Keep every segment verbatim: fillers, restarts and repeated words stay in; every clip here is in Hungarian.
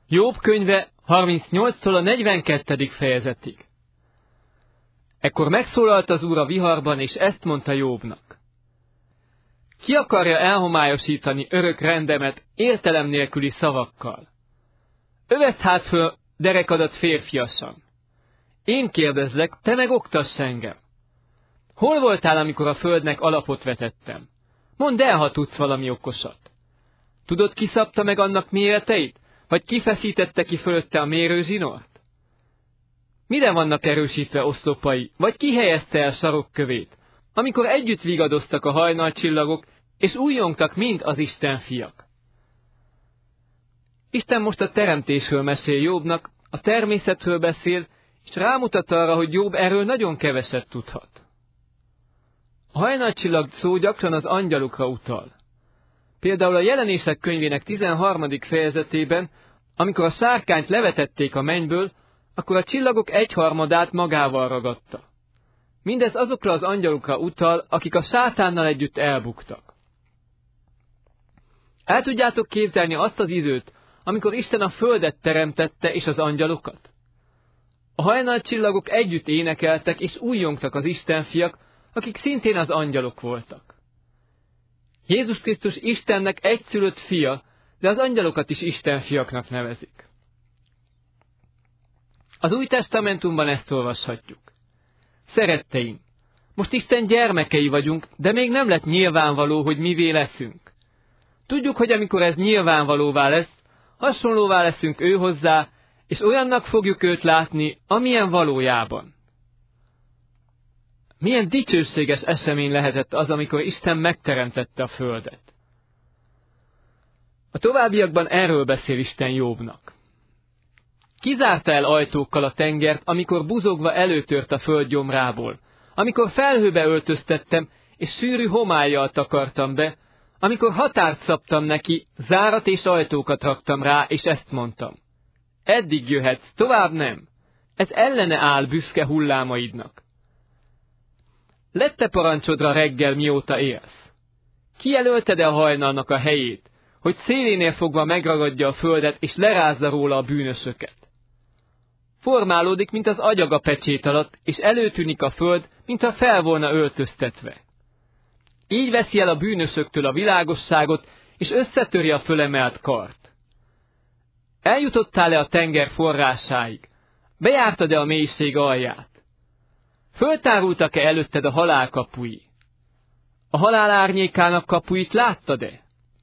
Jobb könyve harmincnyolctól a negyvenkettedik fejezetig. Ekkor megszólalt az Úr a viharban, és ezt mondta Jobbnak. Ki akarja elhomályosítani örök rendemet értelem nélküli szavakkal? Övesd hát föl derekadat férfiasan. Én kérdezlek, te meg oktass engem. Hol voltál, amikor a földnek alapot vetettem? Mondd el, ha tudsz valami okosat. Tudod, ki szabta meg annak méreteit? Vagy ki feszítette ki fölötte a mérőzsinort? Mire vannak erősítve oszlopai, vagy ki helyezte el sarokkövét, amikor együtt vigadoztak a hajnalcsillagok, és újjongtak mind az Isten fiak? Isten most a teremtésről mesél Jobbnak, a természetről beszél, és rámutat arra, hogy Jobb erről nagyon keveset tudhat. A hajnalcsillag szó gyakran az angyalokra utal. Például a Jelenések könyvének tizenharmadik fejezetében, amikor a sárkányt levetették a mennyből, akkor a csillagok egyharmadát magával ragadta. Mindez azokra az angyalokra utal, akik a sátánnal együtt elbuktak. El tudjátok képzelni azt az időt, amikor Isten a földet teremtette és az angyalokat? A hajnalcsillagok együtt énekeltek és újjongtak az Isten fiak, akik szintén az angyalok voltak. Jézus Krisztus Istennek egyszülött fia, de az angyalokat is Isten fiaknak nevezik. Az Új Testamentumban ezt olvashatjuk. Szeretteim, most Isten gyermekei vagyunk, de még nem lett nyilvánvaló, hogy mivé leszünk. Tudjuk, hogy amikor ez nyilvánvalóvá lesz, hasonlóvá leszünk ő hozzá, és olyannak fogjuk őt látni, amilyen valójában. Milyen dicsőséges esemény lehetett az, amikor Isten megteremtette a földet. A továbbiakban erről beszél Isten Jobbnak. Kizárta el ajtókkal a tengert, amikor buzogva előtört a föld gyomrából, amikor felhőbe öltöztettem, és sűrű homállyal takartam be, amikor határt szabtam neki, zárat és ajtókat raktam rá, és ezt mondtam. Eddig jöhetsz, tovább nem. Ez ellene áll büszke hullámaidnak. Lett-e parancsodra reggel, mióta élsz? Kijelölted-e a hajnalnak a helyét, hogy szélénél fogva megragadja a földet, és lerázza róla a bűnösöket? Formálódik, mint az agyag a pecsét alatt, és előtűnik a föld, mintha fel volna öltöztetve. Így veszi el a bűnösöktől a világosságot, és összetöri a fölemelt kart. Eljutottál-e a tenger forrásáig? Bejártad-e a mélység alját? Föltárultak-e előtted a halál kapui? A halál árnyékának kapuit láttad-e?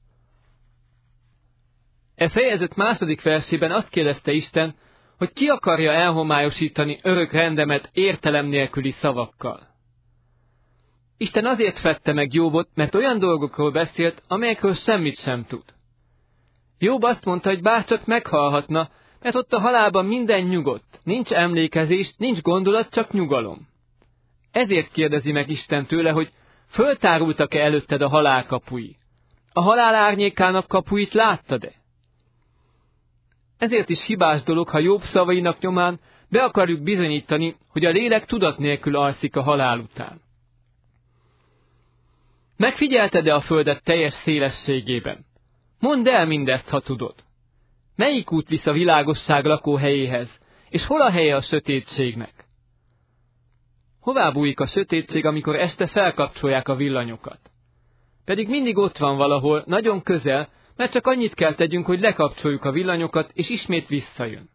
E fejezet második versében azt kérdezte Isten, hogy ki akarja elhomályosítani örök rendemet értelem nélküli szavakkal. Isten azért fedte meg Jobbot, mert olyan dolgokról beszélt, amelyekről semmit sem tud. Jobb azt mondta, hogy bárcsak meghalhatna, mert ott a halálban minden nyugodt, nincs emlékezés, nincs gondolat, csak nyugalom. Ezért kérdezi meg Isten tőle, hogy föltárultak-e előtted a halál kapui? A halál árnyékának kapuit láttad-e? Ezért is hibás dolog, ha Jobb szavainak nyomán be akarjuk bizonyítani, hogy a lélek tudat nélkül alszik a halál után. Megfigyelted-e a földet teljes szélességében? Mondd el mindezt, ha tudod. Melyik út visz a világosság lakóhelyéhez, és hol a helye a sötétségnek? Hová bújik a sötétség, amikor este felkapcsolják a villanyokat? Pedig mindig ott van valahol, nagyon közel, mert csak annyit kell tegyünk, hogy lekapcsoljuk a villanyokat, és ismét visszajön.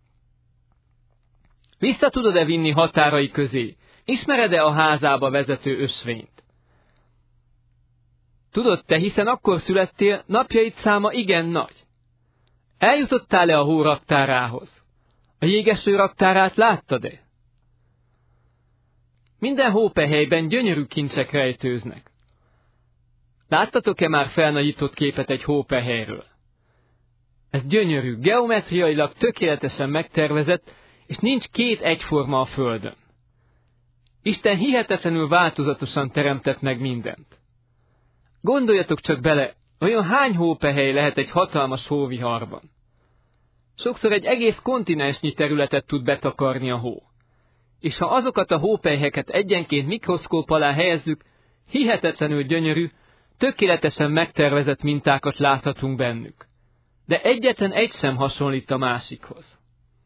Vissza tudod-e vinni határai közé? Ismered-e a házába vezető ösvényt? Tudod te, hiszen akkor születtél, napjaid száma igen nagy. Eljutottál-e a hó raktárához? A jégeső raktárát láttad-e? Minden hópehelyben gyönyörű kincsek rejtőznek. Láttatok-e már felnagyított képet egy hópehelyről? Ez gyönyörű, geometriailag tökéletesen megtervezett, és nincs két egyforma a földön. Isten hihetetlenül változatosan teremtett meg mindent. Gondoljatok csak bele, olyan hány hópehely lehet egy hatalmas hóviharban. Sokszor egy egész kontinensnyi területet tud betakarni a hó. És ha azokat a hópelyheket egyenként mikroszkóp alá helyezzük, hihetetlenül gyönyörű, tökéletesen megtervezett mintákat láthatunk bennük. de egyetlen egy sem hasonlít a másikhoz.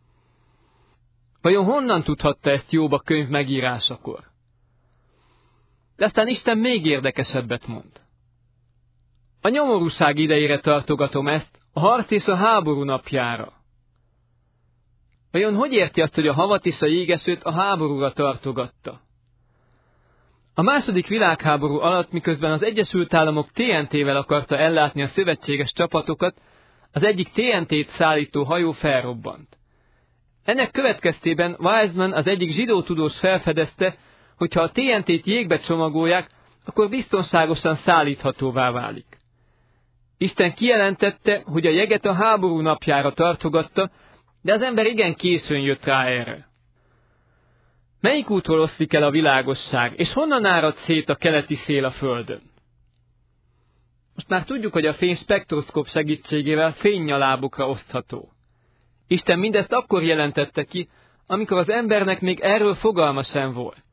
Vajon honnan tudhatta ezt Jób a könyv megírásakor? De aztán Isten még érdekesebbet mond. A nyomorúság idejére tartogatom ezt, a harc és a háború napjára. Vajon hogy érti azt, hogy a havat és a jégesőt a háborúra tartogatta? A második világháború alatt, miközben az Egyesült Államok té en té-vel akarta ellátni a szövetséges csapatokat, az egyik té en té-t szállító hajó felrobbant. Ennek következtében Wiseman, az egyik zsidó tudós felfedezte, hogy ha a té en té-t jégbe csomagolják, akkor biztonságosan szállíthatóvá válik. Isten kijelentette, hogy a jeget a háború napjára tartogatta, de az ember igen későn jött rá erre. Melyik útról oszlik el a világosság, és honnan árad szét a keleti szél a földön? Most már tudjuk, hogy a fény spektroszkóp segítségével fénynyalábokra osztható. Isten mindezt akkor jelentette ki, amikor az embernek még erről fogalma sem volt.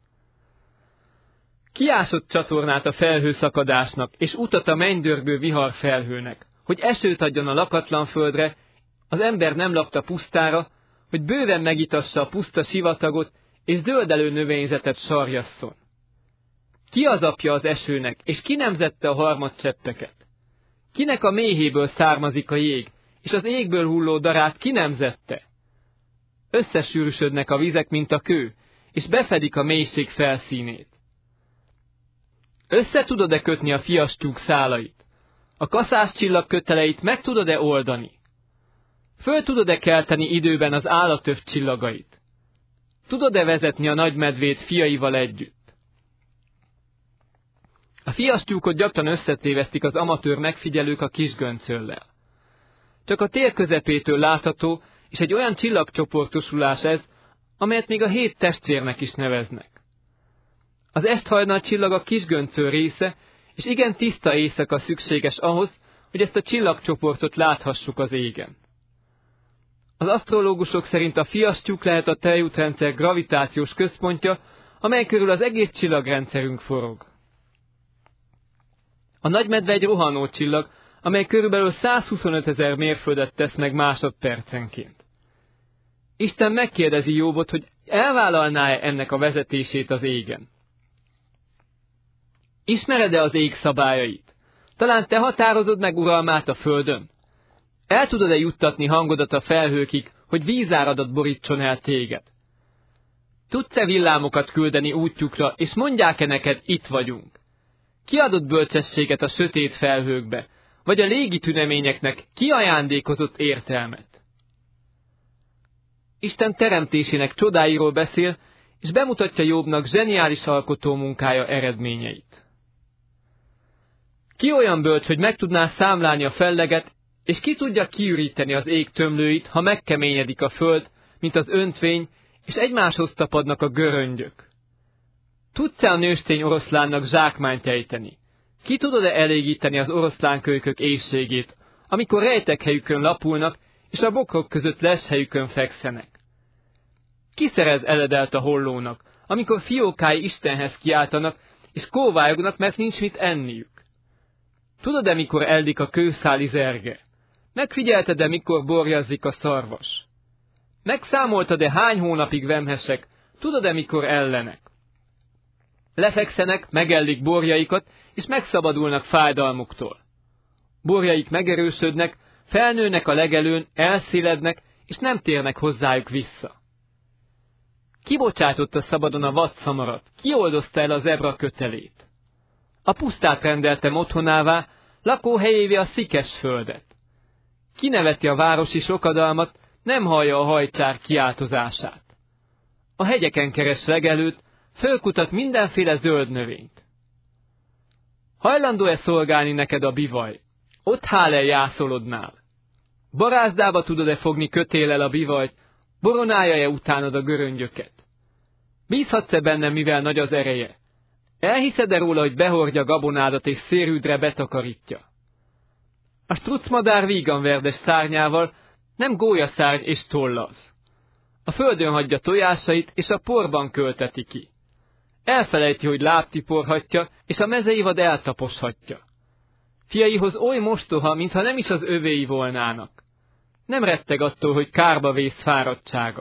Kiásott csatornát a felhőszakadásnak, és utat a mennydörgő viharfelhőnek, hogy esőt adjon a lakatlan földre, az ember nem lakta pusztára, hogy bőven megitassa a puszta sivatagot, és zöldelő növényzetet sarjasszon. Ki az apja az esőnek, és ki nemzette a harmadcseppeket? Kinek a méhéből származik a jég, és az égből hulló darát ki nemzette? Összesűrűsödnek a vizek, mint a kő, és befedik a mélység felszínét. Össze tudod-e kötni a fiastyúk szálait? A kaszás csillag köteleit meg tudod-e oldani? Föl tudod-e kelteni időben az állatöv csillagait? Tudod-e vezetni a nagymedvét fiaival együtt? A fiastyúkot gyakran összetévesztik az amatőr megfigyelők a kisgöncöllel. Csak a tér közepétől látható, és egy olyan csillagcsoportosulás ez, amelyet még a hét testvérnek is neveznek. Az esthajnal csillag a kisgöncöl része, és igen tiszta éjszaka szükséges ahhoz, hogy ezt a csillagcsoportot láthassuk az égen. Az asztrológusok szerint a fiastyúk lehet a tejútrendszer gravitációs központja, amely körül az egész csillagrendszerünk forog. A nagymedve egy rohanó csillag, amely körülbelül százhuszonöt ezer mérföldet tesz meg másodpercenként. Isten megkérdezi Jóbot, hogy elvállalná-e ennek a vezetését az égen. Ismered-e az ég szabályait? Talán te határozod meg uralmát a földön? El tudod-e juttatni hangodat a felhőkig, hogy vízáradat borítson el téged? Tudsz-e villámokat küldeni útjukra, és mondják-e neked, itt vagyunk? Ki adott bölcsességet a sötét felhőkbe, vagy a légi tüneményeknek ki ajándékozott értelmet? Isten teremtésének csodáiról beszél, és bemutatja Jóbnak zseniális alkotó munkája eredményeit. Ki olyan bölcs, hogy meg tudná számlálni a felleget, és ki tudja kiüríteni az ég tömlőit, ha megkeményedik a föld, mint az öntvény, és egymáshoz tapadnak a göröngyök? Tudsz-e a nőstény oroszlánnak zsákmányt ejteni? Ki tudod-e elégíteni az oroszlánkölykök éhségét, amikor rejtek helyükön lapulnak, és a bokrok között leshelyükön fekszenek? Ki szerez eledelt a hollónak, amikor fiókái Istenhez kiáltanak, és kóvályognak, mert nincs mit enniük? Tudod-e, mikor eldik a kőszáli zerge? Megfigyelted-e, mikor borjazzik a szarvas? Megszámoltad-e, hány hónapig vemhesek? Tudod-e, mikor ellenek? Lefekszenek, megellik borjaikat, és megszabadulnak fájdalmuktól. Borjaik megerősödnek, felnőnek a legelőn, elszélednek, és nem térnek hozzájuk vissza. Ki bocsátotta szabadon a vadszamarat? Ki oldozta el a zebra kötelét? A pusztát rendeltem otthonává, lakóhelyévé a szikes földet. Kineveti a városi sokadalmat, nem hallja a hajcsár kiáltozását. A hegyeken keres legelőt, fölkutat mindenféle zöld növényt. Hajlandó-e szolgálni neked a bivaj? Ott hál-e jászolodnál? Barázdába tudod-e fogni kötéllel a bivajt, boronálja-e utánad a göröngyöket? Bízhatsz-e bennem, mivel nagy az ereje? Elhiszed-e róla, hogy behordja gabonádat és szérűdre betakarítja? A strucmadár vígan verdes szárnyával, nem gólyaszárny és tollaz. A földön hagyja tojásait, és a porban költeti ki. Elfelejti, hogy lábtiporhatja, és a mezei vad eltaposhatja. Fiaihoz oly mostoha, mintha nem is az övéi volnának. nem retteg attól, hogy kárba vész fáradtsága.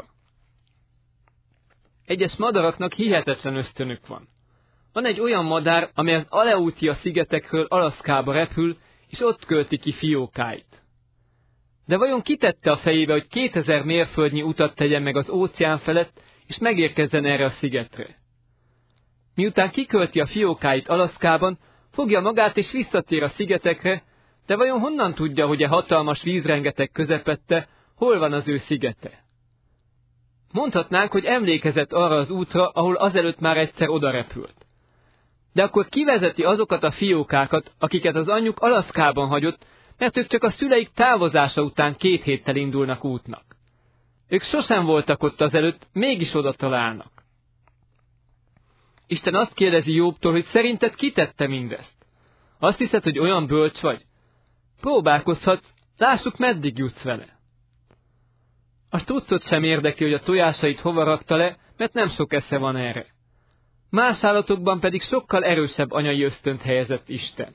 Egyes madaraknak hihetetlen ösztönük van. Van egy olyan madár, amely az Aleutian szigetekről Alaszkába repül, és ott költi ki fiókáit. De vajon kitette a fejébe, hogy kétezer mérföldnyi utat tegyen meg az óceán felett, és megérkezzen erre a szigetre? Miután kikölti a fiókáit Alaszkában, fogja magát és visszatér a szigetekre, de vajon honnan tudja, hogy a hatalmas vízrengeteg közepette hol van az ő szigete? Mondhatnánk, hogy emlékezett arra az útra, ahol azelőtt már egyszer odarepült. De akkor kivezeti azokat a fiókákat, akiket az anyjuk Alaszkában hagyott, mert ők csak a szüleik távozása után két héttel indulnak útnak. Ők sosem voltak ott azelőtt, mégis oda találnak. Isten azt kérdezi Jobbtól, hogy szerinted kitette mindezt? Azt hiszed, hogy olyan bölcs vagy? Próbálkozhatsz, lássuk, meddig jutsz vele. A struccot sem érdekli, hogy a tojásait hova rakta le, mert nem sok esze van erre. Más állatokban pedig sokkal erősebb anyai ösztönt helyezett Isten.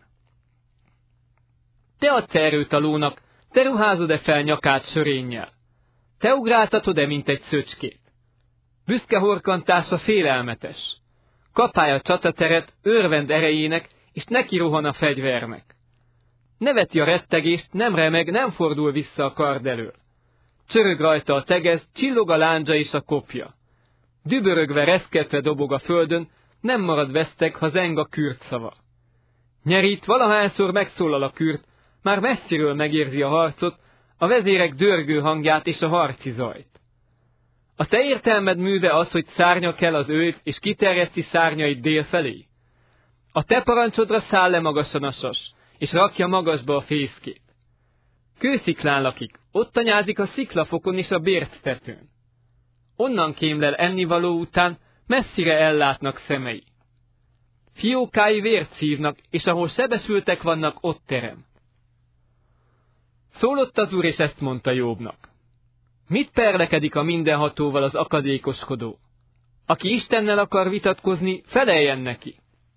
Te adsz erőt a lónak, te ruházod-e fel nyakát sörénnyel? Te ugráltatod-e, mint egy szöcskét? Büszke horkantása félelmetes. Kapálja a csatateret, örvend erejének, és neki rohan a fegyvernek. Neveti a rettegést, nem remeg, nem fordul vissza a kard elől. Csörög rajta a tegez, csillog a lándzsa és a kopja. Dübörögve, reszketve dobog a földön, nem marad veszteg, ha zeng a kürt szava. Nyerít, valahányszor megszólal a kürt, már messziről megérzi a harcot, a vezérek dörgő hangját és a harci zajt. A te értelmed műve az, hogy szárnya kell az őt, és kiterjeszti szárnyait dél felé? A te parancsodra száll le magasan a sas, és rakja magasba a fészkét. Kősziklán lakik, ott anyázik a sziklafokon és a bérctetőn. Onnan kémlel ennivaló után, messzire ellátnak szemei. Fiókái vért szívnak, és ahol sebesültek vannak, ott terem. Szólott az Úr, és ezt mondta Jobbnak. Mit perlekedik a mindenhatóval az akadékoskodó? Aki Istennel akar vitatkozni, feleljen neki.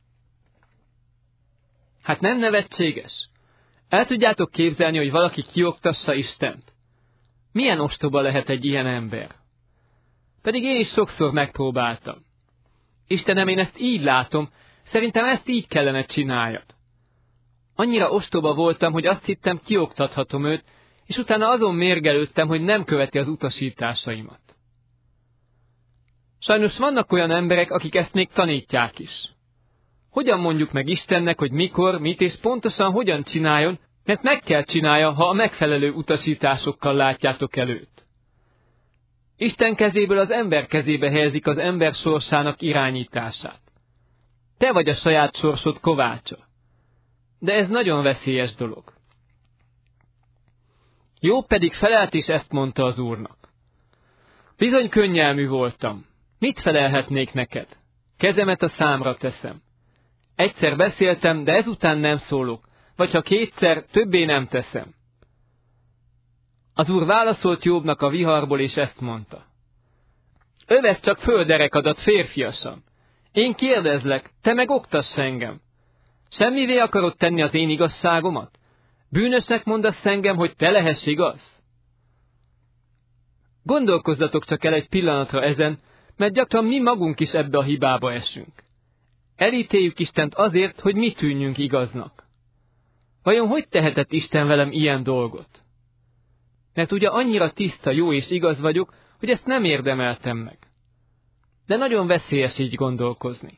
Hát nem nevetséges? El tudjátok képzelni, hogy valaki kioktassa Istent? Milyen ostoba lehet egy ilyen ember? Pedig én is sokszor megpróbáltam. Istenem, én ezt így látom, szerintem ezt így kellene csináljad. Annyira ostoba voltam, hogy azt hittem, kioktathatom őt, és utána azon mérgelődtem, hogy nem követi az utasításaimat. Sajnos vannak olyan emberek, akik ezt még tanítják is. Hogyan mondjuk meg Istennek, hogy mikor, mit és pontosan hogyan csináljon, mert meg kell csinálja, ha a megfelelő utasításokkal látjátok el őt. Isten kezéből az ember kezébe helyezik az ember sorsának irányítását. Te vagy a saját sorsod kovácsa. De ez nagyon veszélyes dolog. Jobb pedig felelt és ezt mondta az Úrnak. Bizony könnyelmű voltam. Mit felelhetnék neked? Kezemet a számra teszem. Egyszer beszéltem, de ezután nem szólok, vagy ha kétszer, többé nem teszem. Az Úr válaszolt Jobbnak a viharból, és ezt mondta. Övesz csak földerekadat férfiasan. Én kérdezlek, te meg oktass engem. Semmivé akarod tenni az én igazságomat? Bűnösnek mondasz engem, hogy te lehess igaz? Gondolkozzatok csak el egy pillanatra ezen, mert gyakran mi magunk is ebbe a hibába esünk. Elítéljük Istent azért, hogy mi tűnjünk igaznak. Vajon hogy tehetett Isten velem ilyen dolgot? Mert ugye annyira tiszta, jó és igaz vagyok, hogy ezt nem érdemeltem meg. De nagyon veszélyes így gondolkozni.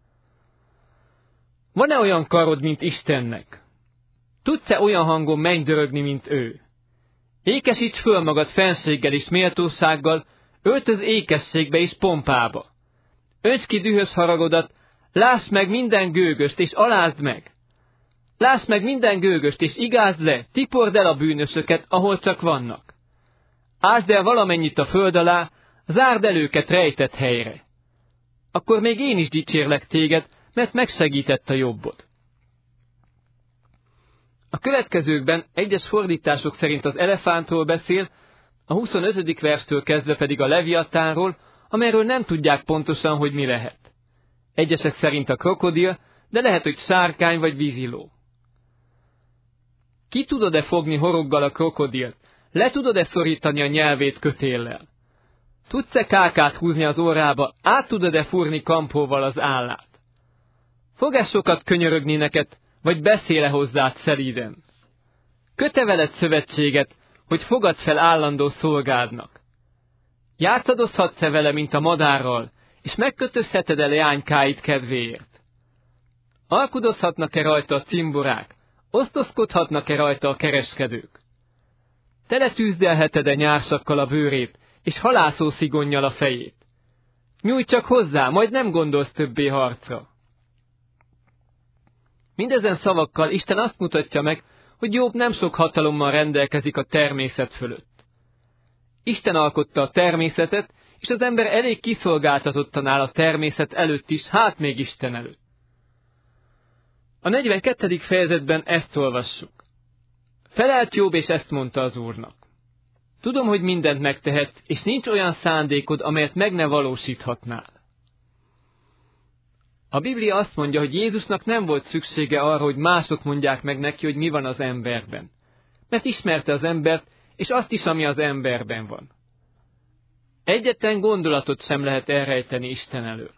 Van-e olyan karod, mint Istennek? Tudsz-e olyan hangon mennydörögni, mint ő? Ékesíts föl magad fenséggel és méltósággal, öltöz ékességbe és pompába. Önts ki dühös haragodat, lásd meg minden gőgöst, és alázd meg. Lásd meg minden gőgöst, és igázd le, tipord el a bűnösöket, ahol csak vannak. Ásd el valamennyit a föld alá, zárd el őket rejtett helyre. Akkor még én is dicsérlek téged, mert megsegített a jobbod. A következőkben egyes fordítások szerint az elefántról beszél, a huszonötödik verstől kezdve pedig a leviatánról, amelyről nem tudják pontosan, hogy mi lehet. Egyesek szerint a krokodil, de lehet, hogy sárkány vagy víziló. Ki tudod-e fogni horoggal a krokodilt? Le tudod-e szorítani a nyelvét kötéllel? Tudsz-e kákát húzni az órába, át tudod-e fúrni kampóval az állát? Fog-e sokat könyörögni neked, vagy beszéle hozzád szelíden? Köte veled szövetséget, hogy fogad fel állandó szolgádnak? Játszadozhatsz-e vele, mint a madárral, és megkötözheted-e leánykáit kedvéért? Alkudozhatnak-e rajta a cimborák, osztozkodhatnak-e rajta a kereskedők? Teletűzdelheted-e nyársakkal a bőrét, és halászó szigonnyal a fejét? Nyújj csak hozzá, majd nem gondolsz többé harcra. Mindezen szavakkal Isten azt mutatja meg, hogy Jobb nem sok hatalommal rendelkezik a természet fölött. Isten alkotta a természetet, és az ember elég kiszolgáltatottan áll a természet előtt is, hát még Isten előtt. A negyvenkettedik fejezetben ezt olvassuk. Felelt Jobb, és ezt mondta az Úrnak. Tudom, hogy mindent megtehetsz, és nincs olyan szándékod, amelyet meg ne valósíthatnál. A Biblia azt mondja, hogy Jézusnak nem volt szüksége arra, hogy mások mondják meg neki, hogy mi van az emberben. Mert ismerte az embert, és azt is, ami az emberben van. Egyetlen gondolatot sem lehet elrejteni Isten elől.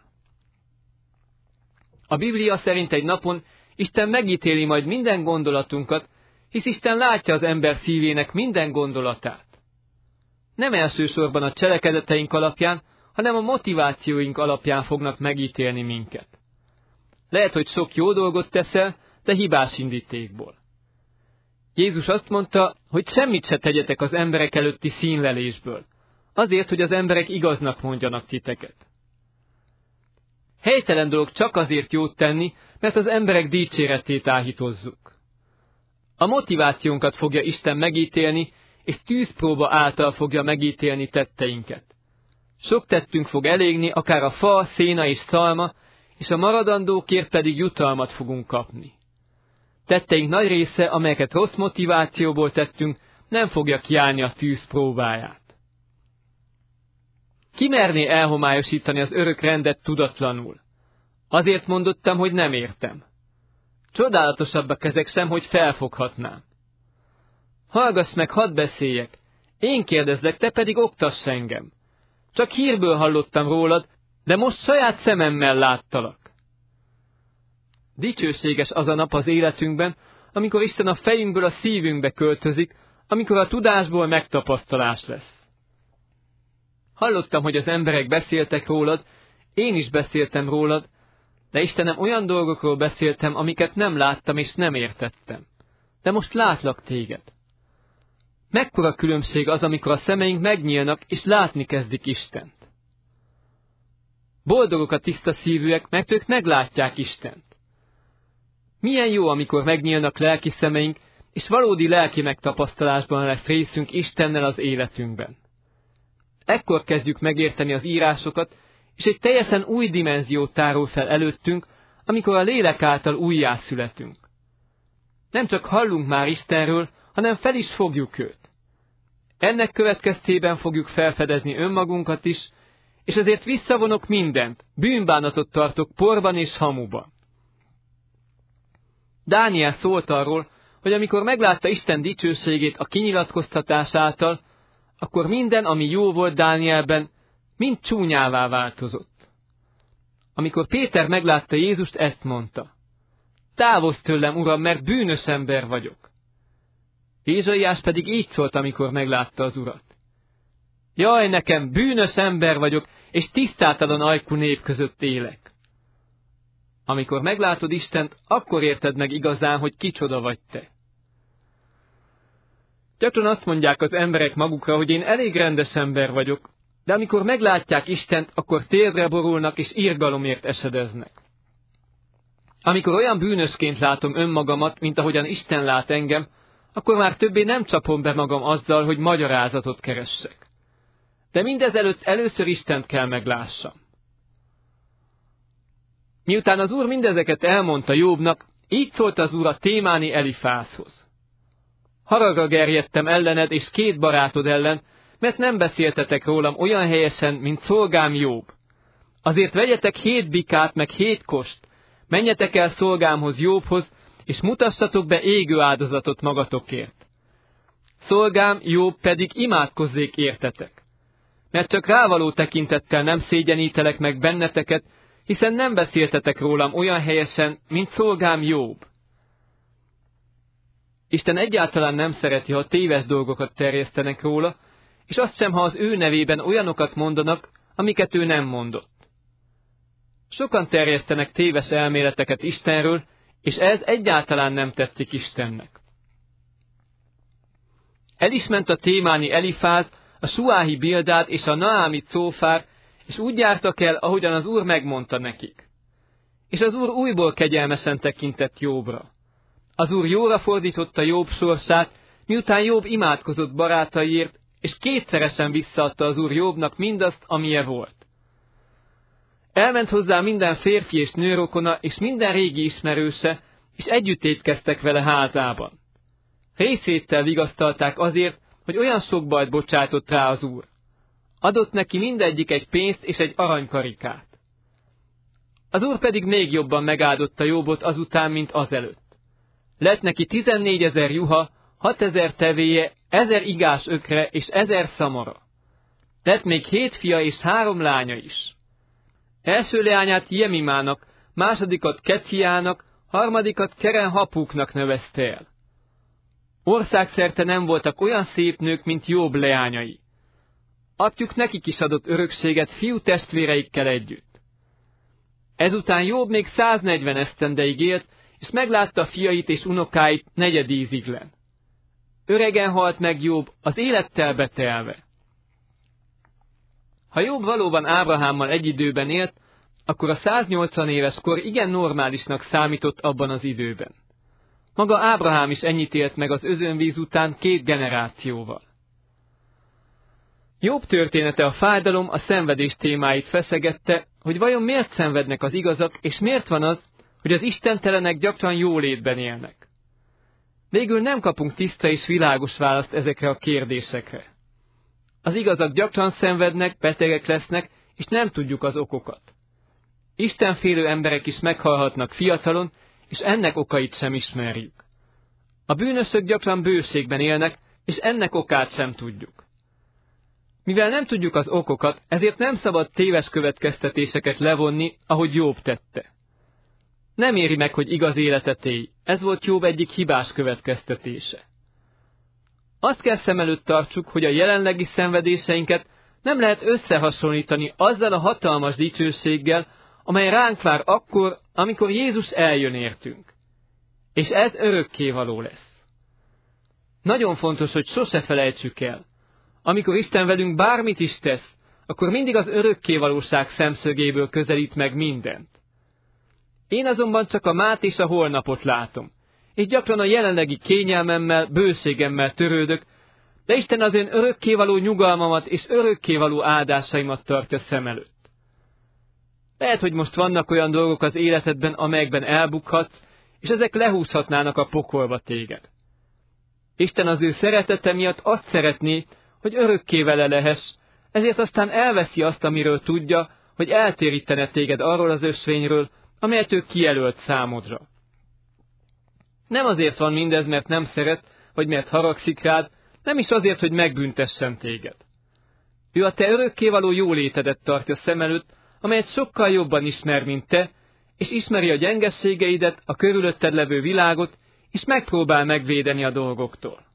A Biblia szerint egy napon Isten megítéli majd minden gondolatunkat, hisz Isten látja az ember szívének minden gondolatát. Nem elsősorban a cselekedeteink alapján, hanem a motivációink alapján fognak megítélni minket. Lehet, hogy sok jó dolgot teszel, de hibás indítékból. Jézus azt mondta, hogy semmit se tegyetek az emberek előtti színlelésből, azért, hogy az emberek igaznak mondjanak titeket. Helytelen dolog csak azért jót tenni, mert az emberek dicséretét áhítozzuk. A motivációnkat fogja Isten megítélni, és tűzpróba által fogja megítélni tetteinket. Sok tettünk fog elégni, akár a fa, széna és szalma, és a maradandókért pedig jutalmat fogunk kapni. Tetteink nagy része, amelyeket rossz motivációból tettünk, nem fogja kiállni a tűz próbáját. Ki merné elhomályosítani az örök rendet tudatlanul? Azért mondottam, hogy nem értem. Csodálatosabbak ezek sem, hogy felfoghatnám. Hallgass meg, hadd beszéljek. Én kérdezlek, te pedig oktass engem. Csak hírből hallottam rólad, de most saját szememmel láttalak. Dicsőséges az a nap az életünkben, amikor Isten a fejünkből a szívünkbe költözik, amikor a tudásból megtapasztalás lesz. Hallottam, hogy az emberek beszéltek rólad, én is beszéltem rólad, de Istenem, olyan dolgokról beszéltem, amiket nem láttam és nem értettem. De most látlak téged. Mekkora különbség az, amikor a szemeink megnyílnak, és látni kezdik Istent. Boldogok a tiszta szívűek, mert ők meglátják Istent. Milyen jó, amikor megnyílnak lelki szemeink, és valódi lelki megtapasztalásban lesz részünk Istennel az életünkben. Ekkor kezdjük megérteni az írásokat, és egy teljesen új dimenziót tárul fel előttünk, amikor a lélek által újjászületünk. Nem csak hallunk már Istenről, hanem fel is fogjuk őt. Ennek következtében fogjuk felfedezni önmagunkat is, és ezért visszavonok mindent, bűnbánatot tartok porban és hamuban. Dániel szólt arról, hogy amikor meglátta Isten dicsőségét a kinyilatkoztatás által, akkor minden, ami jó volt Dánielben, mind csúnyává változott. Amikor Péter meglátta Jézust, ezt mondta: Távozz tőlem, Uram, mert bűnös ember vagyok. Ézsaiás pedig így szólt, amikor meglátta az Urat: Jaj, nekem bűnös ember vagyok, és tisztátalan ajkú nép között élek. Amikor meglátod Istent, akkor érted meg igazán, hogy kicsoda vagy te. Gyakran azt mondják az emberek magukra, hogy én elég rendes ember vagyok, de amikor meglátják Istent, akkor térdre borulnak és irgalomért esedeznek. Amikor olyan bűnösként látom önmagamat, mint ahogyan Isten lát engem, akkor már többé nem csapom be magam azzal, hogy magyarázatot keressek. De mindezelőtt először Istent kell meglássam. Miután az Úr mindezeket elmondta Jobbnak, így szólt az Úr a témáni Elifázhoz: Haragra gerjedtem ellened és két barátod ellen, mert nem beszéltetek rólam olyan helyesen, mint szolgám Jobb. Azért vegyetek hét bikát meg hét kost, menjetek el szolgámhoz Jobbhoz, és mutassatok be égő áldozatot magatokért. szolgám Jobb pedig imádkozzék értetek. Mert csak rávaló tekintettel nem szégyenítelek meg benneteket, hiszen nem beszéltetek rólam olyan helyesen, mint szolgám Jobb. Isten egyáltalán nem szereti, ha téves dolgokat terjesztenek róla, és azt sem, ha az ő nevében olyanokat mondanak, amiket ő nem mondott. Sokan terjesztenek téves elméleteket Istenről, és ez egyáltalán nem tetszik Istennek. El is ment a témáni Elifáz, a suáhi Bildád és a naámi Cófár, és úgy jártak el, ahogyan az Úr megmondta nekik. És az Úr újból kegyelmesen tekintett Jobbra. Az Úr jóra fordította Jobb sorsát, miután Jobb imádkozott barátaiért, és kétszeresen visszaadta az Úr Jobbnak mindazt, amilyen volt. Elment hozzá minden férfi és nőrokona, és minden régi ismerőse, és együtt étkeztek vele házában. Részvéttel vigasztalták azért, hogy olyan sok bajt bocsátott rá az Úr. Adott neki mindegyik egy pénzt és egy aranykarikát. Az Úr pedig még jobban megáldotta Jobbot azután, mint azelőtt. Lett neki tizennégyezer juha, hatezer tevéje, ezer igás ökre és ezer szamara. Lett még hét fia és három lánya is. Első leányát Jemimának, másodikat Keciának, harmadikat Keren-hapuknak nevezte el. Országszerte nem voltak olyan szép nők, mint Jobb leányai. Apjuk nekik is adott örökséget fiú testvéreikkel együtt. Ezután Jobb még száznegyven esztendeig élt, és meglátta fiait és unokáit negyedíziglen. Öregen halt meg Jobb, az élettel betelve. Ha Jobb valóban Ábrahámmal egy időben élt, akkor a száznyolcvan éves kor igen normálisnak számított abban az időben. Maga Ábrahám is ennyit élt meg az özönvíz után két generációval. Jobb története a fájdalom, a szenvedés témáit feszegette, hogy vajon miért szenvednek az igazak, és miért van az, hogy az istentelenek gyakran jólétben élnek. Végül nem kapunk tiszta és világos választ ezekre a kérdésekre. Az igazak gyakran szenvednek, betegek lesznek, és nem tudjuk az okokat. Istenfélő emberek is meghalhatnak fiatalon, és ennek okait sem ismerjük. A bűnösök gyakran bőségben élnek, és ennek okát sem tudjuk. Mivel nem tudjuk az okokat, ezért nem szabad téves következtetéseket levonni, ahogy Jobb tette. Nem éri meg, hogy igaz életet élj, ez volt Jobb egyik hibás következtetése. Azt kell szem előtt tartsuk, hogy a jelenlegi szenvedéseinket nem lehet összehasonlítani azzal a hatalmas dicsőséggel, amely ránk vár akkor, amikor Jézus eljön értünk. És ez örökkévaló lesz. Nagyon fontos, hogy sose felejtsük el. Amikor Isten velünk bármit is tesz, akkor mindig az örökkévalóság szemszögéből közelít meg mindent. Én azonban csak a mát és a holnapot látom, és gyakran a jelenlegi kényelmemmel, bőségemmel törődök, de Isten az én örökkévaló nyugalmamat és örökkévaló áldásaimat tartja szem előtt. Lehet, hogy most vannak olyan dolgok az életedben, amelyekben elbukhatsz, és ezek lehúzhatnának a pokolba téged. Isten az ő szeretete miatt azt szeretné, hogy örökké vele lehess, ezért aztán elveszi azt, amiről tudja, hogy eltérítene téged arról az ösvényről, amelyet ő kijelölt számodra. Nem azért van mindez, mert nem szeret, vagy mert haragszik rád, nem is azért, hogy megbüntessen téged. Ő a te örökkévaló jólétedet tartja szem előtt, amelyet sokkal jobban ismer, mint te, és ismeri a gyengességeidet, a körülötted levő világot, és megpróbál megvédeni a dolgoktól.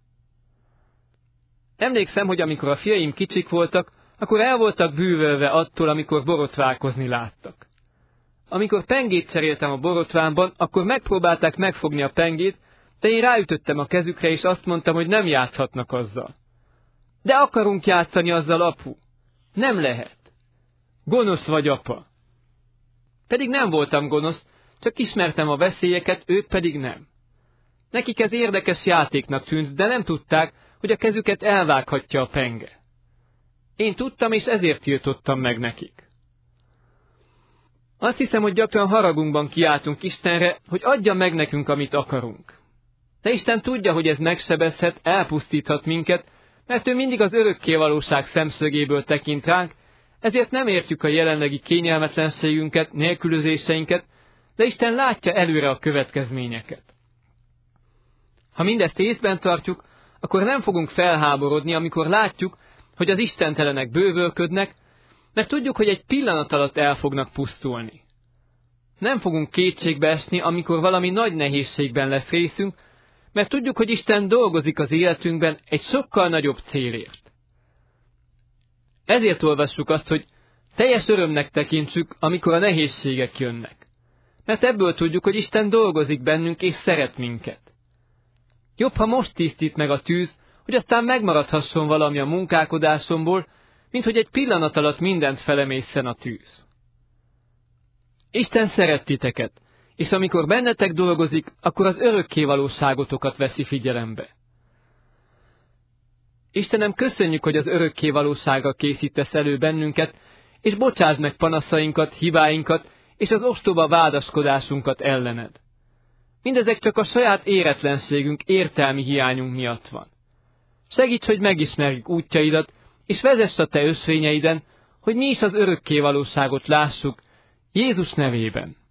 Emlékszem, hogy amikor a fiaim kicsik voltak, akkor el voltak bűvölve attól, amikor borotválkozni láttak. Amikor pengét cseréltem a borotvámban, akkor megpróbálták megfogni a pengét, de én ráütöttem a kezükre, és azt mondtam, hogy nem játszhatnak azzal. De akarunk játszani azzal, apu. Nem lehet. Gonosz vagy, apa. Pedig nem voltam gonosz, csak ismertem a veszélyeket, ők pedig nem. Nekik ez érdekes játéknak tűnt, de nem tudták, hogy a kezüket elvághatja a penge. Én tudtam, és ezért tiltottam meg nekik. Azt hiszem, hogy gyakran haragunkban kiáltunk Istenre, hogy adja meg nekünk, amit akarunk. De Isten tudja, hogy ez megsebezhet, elpusztíthat minket, mert ő mindig az örökkévalóság szemszögéből tekint ránk, ezért nem értjük a jelenlegi kényelmetlenségünket, nélkülözéseinket, de Isten látja előre a következményeket. Ha mindezt észben tartjuk, akkor nem fogunk felháborodni, amikor látjuk, hogy az istentelenek bővölködnek, mert tudjuk, hogy egy pillanat alatt el fognak pusztulni. Nem fogunk kétségbe esni, amikor valami nagy nehézségben lesz részünk, mert tudjuk, hogy Isten dolgozik az életünkben egy sokkal nagyobb célért. Ezért olvassuk azt, hogy teljes örömnek tekintsük, amikor a nehézségek jönnek. Mert ebből tudjuk, hogy Isten dolgozik bennünk és szeret minket. Jobb, ha most tisztít meg a tűz, hogy aztán megmaradhasson valami a munkálkodásomból, mint hogy egy pillanat alatt mindent felemészen a tűz. Isten szeret titeket, és amikor bennetek dolgozik, akkor az örökké valóságotokat veszi figyelembe. Istenem, köszönjük, hogy az örökké valóságra készítesz elő bennünket, és bocsásd meg panaszainkat, hibáinkat, és az ostoba vádaskodásunkat ellened. Mindezek csak a saját éretlenségünk, értelmi hiányunk miatt van. Segíts, hogy megismerjük útjaidat, és vezess a te ösvényeiden, hogy mi is az örökké valóságot lássuk, Jézus nevében.